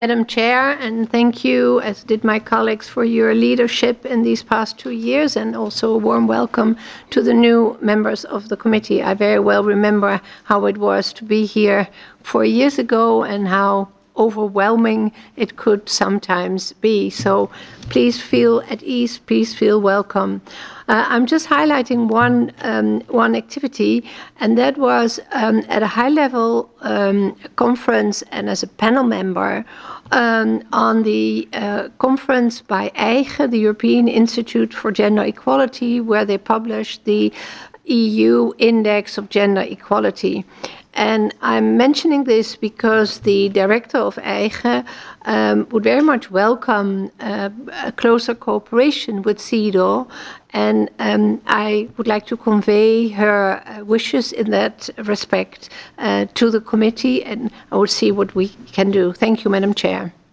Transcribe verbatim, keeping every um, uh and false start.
Madam Chair, and thank you, as did my colleagues, for your leadership in these past two years, and also a warm welcome to the new members of the committee. I very well remember how it was to be here four years ago and how overwhelming it could sometimes be. So please feel at ease, please feel welcome. Uh, I'm just highlighting one um, one activity, and that was um, at a high-level um, conference and as a panel member um, on the uh, conference by EIGE, the European Institute for Gender Equality, where they published the E U Index of Gender Equality. And I'm mentioning this because the director of EIGE um, would very much welcome uh, a closer cooperation with CEDAW, and um, I would like to convey her uh, wishes in that respect uh, to the committee, and I will see what we can do. Thank you, Madam Chair.